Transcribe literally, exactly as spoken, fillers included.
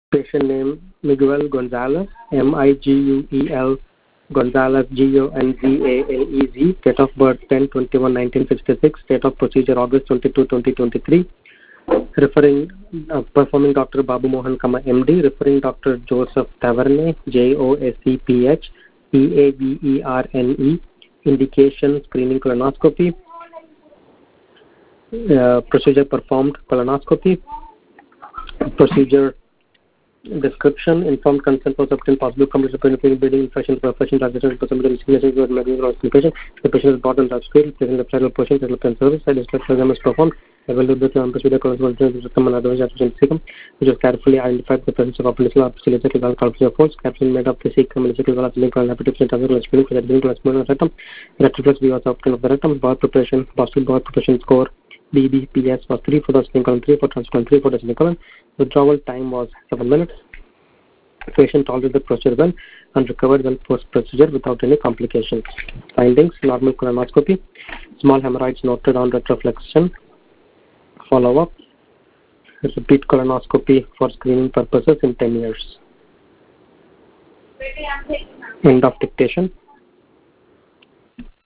Patient name Miguel Gonzalez, M I G U E L Gonzalez, G O N Z A L E Z. Date of birth ten twenty-one nineteen sixty-six. Date of procedure August twenty-second twenty twenty-three. Referring uh, performing Doctor Babu Mohan, M D. Referring Doctor Joseph Taverne, J O S E P H T A V E R N E. Indication screening colonoscopy. Uh, procedure performed colonoscopy. Procedure description: informed consent was obtained, possible complete penetrating bleeding, infection, perfection, transition, possibility of sickness with medical hospitalization. The patient is brought on the scale, placing the lateral portion, development service, side discharge program is performed. Evaluate the numbers with the colonoscopy system and otherwise artificial which was carefully identified the presence of appendicular ciliacal valve calculus of force, capsule made of the cecum, ciliacal valve, ciliacal appendix, and transitional screening for the clinical experience rectum. Retroflex view was obtained of the rectum. Bowel preparation, positive bowel preparation score B B P S was three for the semicolon, three for transcolon, three for the semicolon. Withdrawal time was seven minutes. Patient tolerated the procedure well and recovered well post-procedure without any complications. Findings: normal colonoscopy, small hemorrhoids noted on retroflexion. Follow-up: repeat colonoscopy for screening purposes in ten years. End of dictation.